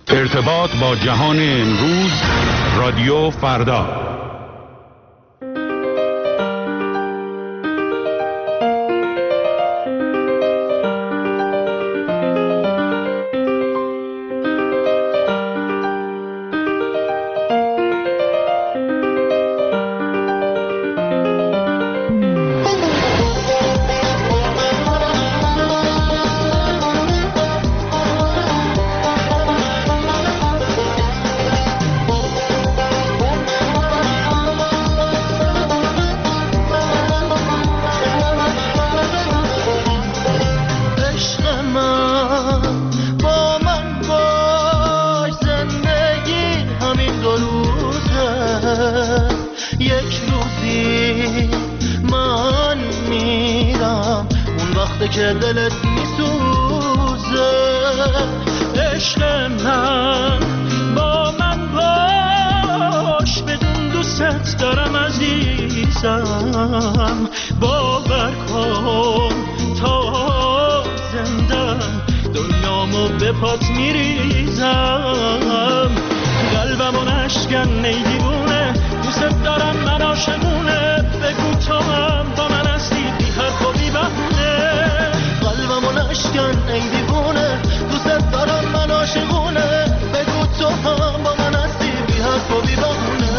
ارتباط با جهان امروز، رادیو فردا. که دلت میسوزه عشق من با من باش بدون دوست دارم عزیزم باور کن تا زندم دنیامو به پات میریزم قلبمو نشکن ای دیوونه دوست دارم من عاشقونه بگو تو هم با من هستی بی حرف و بی بهونه قلبمو نشکن ای دیوونه دوست دارم من عاشقونه بگو تو هم با من هستی بی حرف و بی بهونه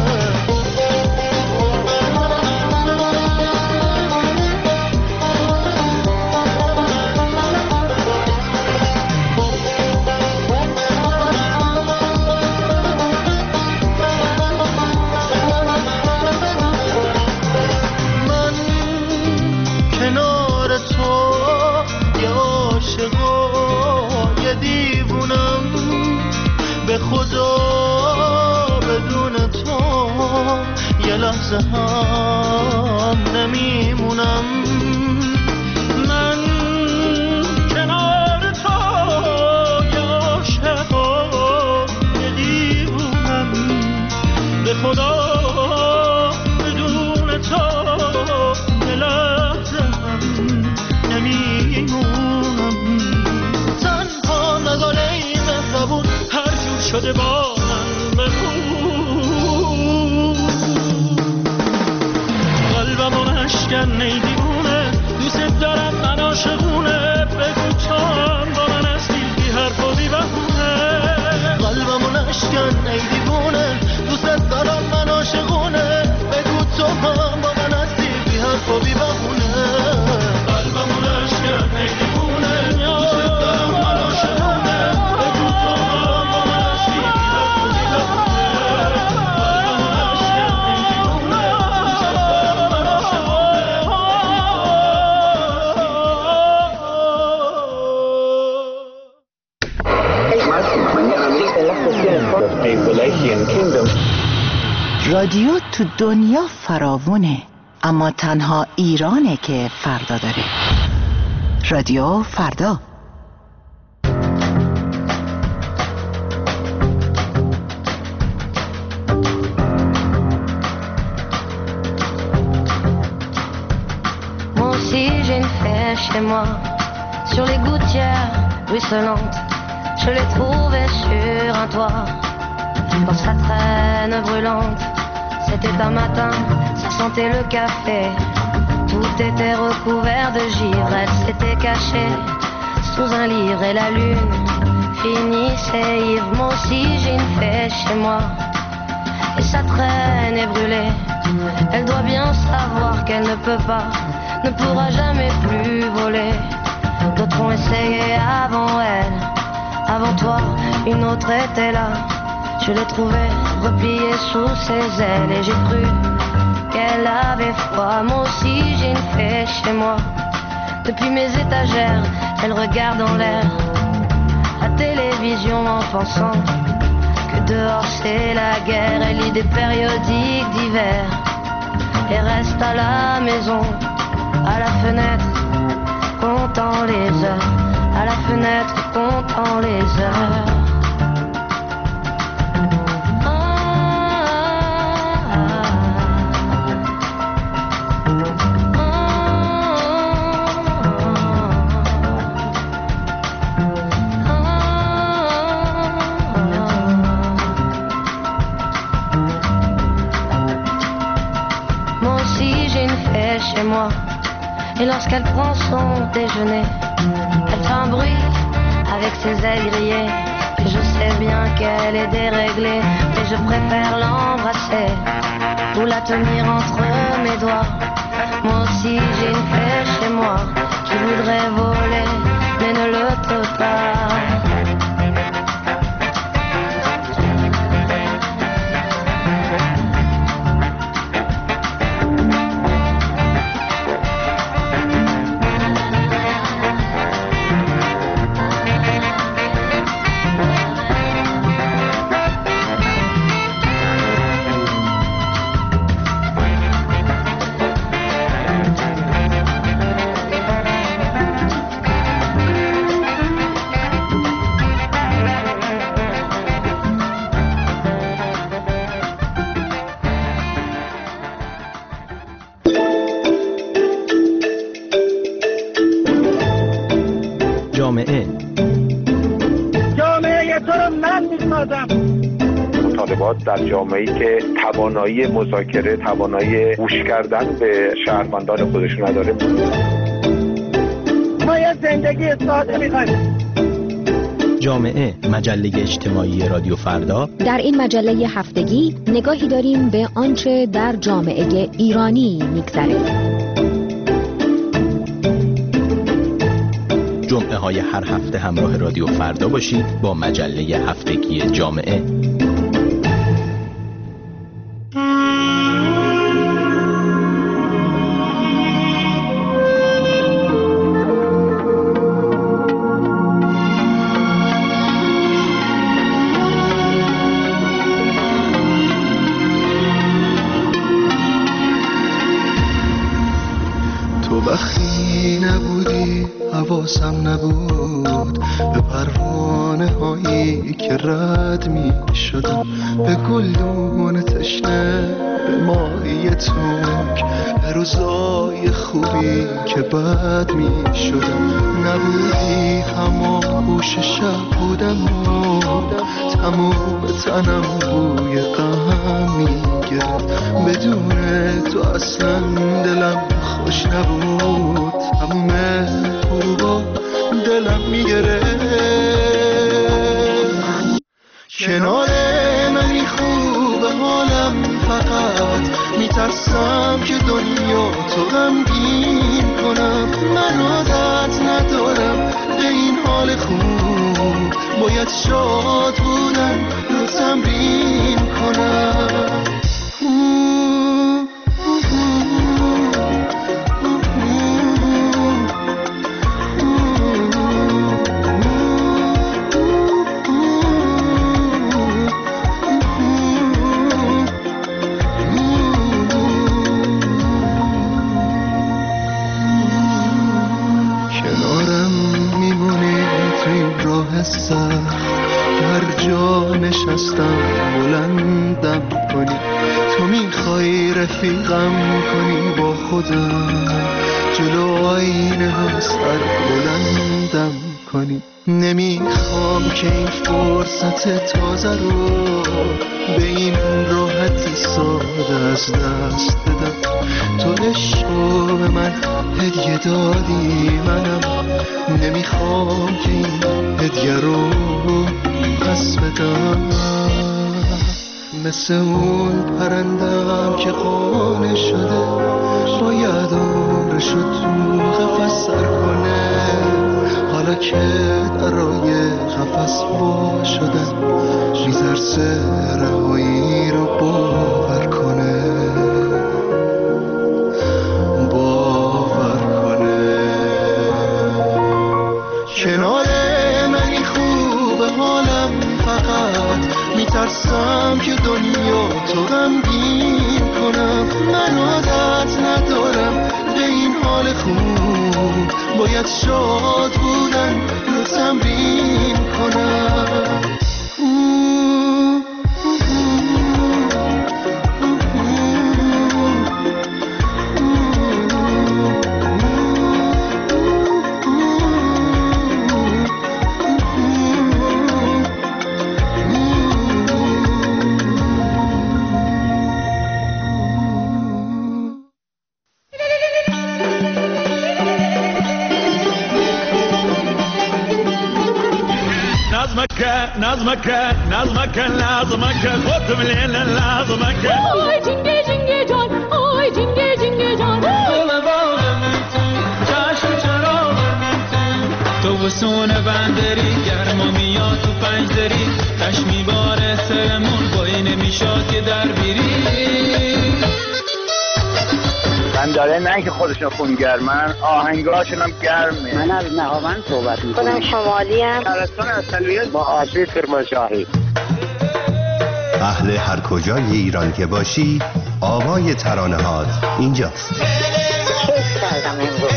خدا بدون تو یه لحظه هم نمیمونم من کنار تو یه عاشق و یه دیوونم به خدا بدون تو یه لحظه هم نمیمونم تنها نذاره این مهربون شده با من بگو قلبمو نشکن ای دیوونه دوست دارم من عاشقونه بگو تو هم با من هستی بی حرف و بی بهونه قلبمو نشکن ای دیوونه دوست دارم من عاشقونه بگو تو هم با من هستی بی حرف و بی بهونه قلبمو نشکن ای دیوونه دوست دارم من عاشقونه بگو تو هم با من رادیو تو دنیا فراوونه، اما تنها ایرانه که فردا داره. رادیو فردا. Moi aussi j'ai une fée chez moi, sur les gouttières ruisselantes, je l'ai trouvée sur un toit. Dans sa traîne brûlante, c'était un matin, ça sentait le café. Tout était recouvert de givre, elle s'était cachée sous un livre et la lune finissait ivre. Moi aussi j'ai une fée chez moi, et sa traîne est brûlée. Elle doit bien savoir qu'elle ne peut pas, ne pourra jamais plus voler. D'autres ont essayé avant elle, avant toi, une autre était là. Je l'ai trouvée repliée sous ses ailes et j'ai cru qu'elle avait froid. Moi aussi j'ai une fée chez moi. Depuis mes étagères, elle regarde en l'air la télévision en pensant que dehors c'est la guerre. Elle lit des périodiques d'hiver et reste à la maison, à la fenêtre, comptant les heures, à la fenêtre, comptant les heures. Et lorsqu'elle prend son déjeuner, elle fait un bruit avec ses ailes grillées. Et je sais bien qu'elle est déréglée, mais je préfère l'embrasser ou la tenir entre mes doigts. Moi aussi j'ai une fée chez moi qui voudrait voler, mais ne le peut pas. مطالبات در جامعه‌ای که توانایی مذاکره، توانایی گوش کردن به شهروندان خودشون نداره. ما یه زندگی ساده می‌خوایم. جامعه، مجله اجتماعی رادیو فردا. در این مجله هفتگی نگاهی داریم به آنچه در جامعه ایرانی می‌گذره. جمعه های هر هفته همراه رادیو فردا باشید با مجله هفتگی جامعه. تو وقتی نبودی حواسم نبود به پروانه هایی که رد می شدم، به گلدون تشنه، به ماهی تنگ، به روزای خوبی که بد می شدم. نبودی همان گوش شب بودم و تمام تنم بوی غم می گرفت. بدون تو اصلا دلم خوش نبود، تمام غروبا دلم میگرفت. کنار منی خوبه حالم، فقط میترسم که دنیا تو غمگین کنم. من عادت ندارم به این حال خوب، باید شاد بودن رو تمرین کنم. هر جا نشستم بلندم کنی، تو میخوای رفیقم کنی با خودم، جلو آینه ها سر بلندم کنی. نمیخوام که این فرصت تازه رو به این راحتی ساده از دست بدم. تو عشقو به من هدیه دادی، منم نمیخوام که این هدیه رو پس بدم. مثل اون پرندم که قانع شده، باید عمرشو تو قفس سر کنه. حالا که درای قفس وا شدن، میترسه رهایی رو باور کنه. کنار منی خوبه حالم، فقط میترسم که دنیا تو غمگین کنم. من عادت ندارم به این حال خوب، باید شاد بودن رو تمرین کنم. نظمك خودم لیل نظمک آی جنگه جنگه جان آی جنگه جنگه جان تو وسون بندری گرما میاد تو پنجدری تش میباره سرمون بایی نمیشاد که در بیری بنداره نه که خودشون خونگرمن آهنگاشون هم گرمه. من از نهاوند صحبت میکنم. خودم شمالی ام. شهرستان اصلیه با آبی کرمانشاهی. اهل هر کجای ایران که باشی آوای ترانه هات اینجاست. کیف کردم امروز.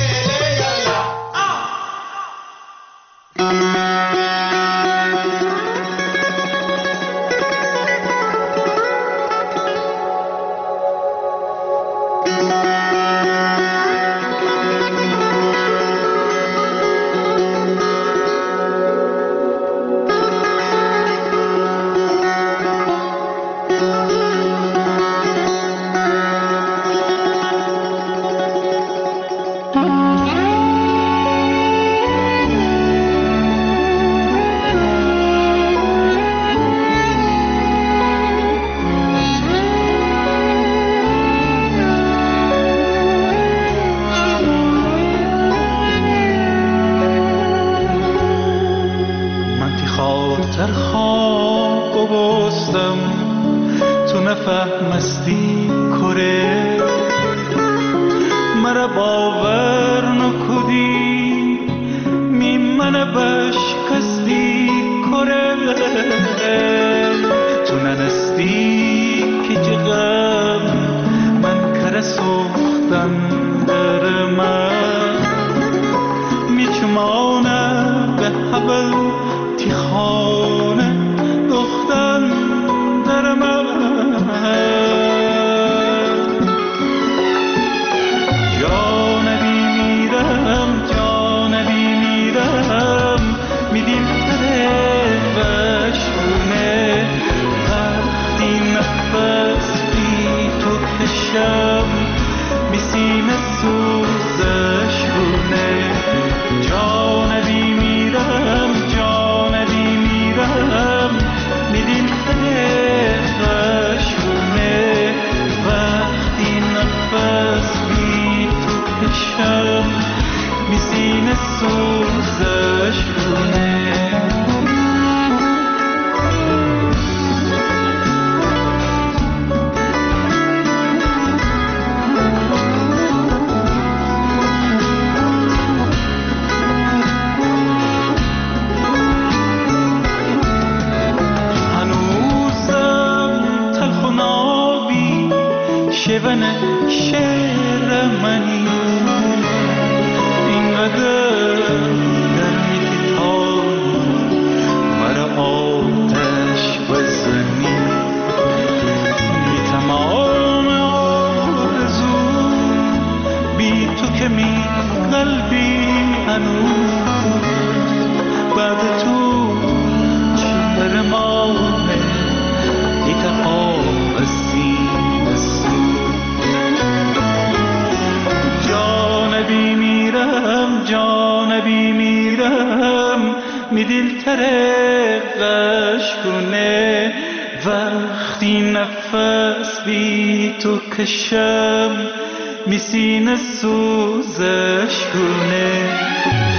کشم میسینه سوزش کنه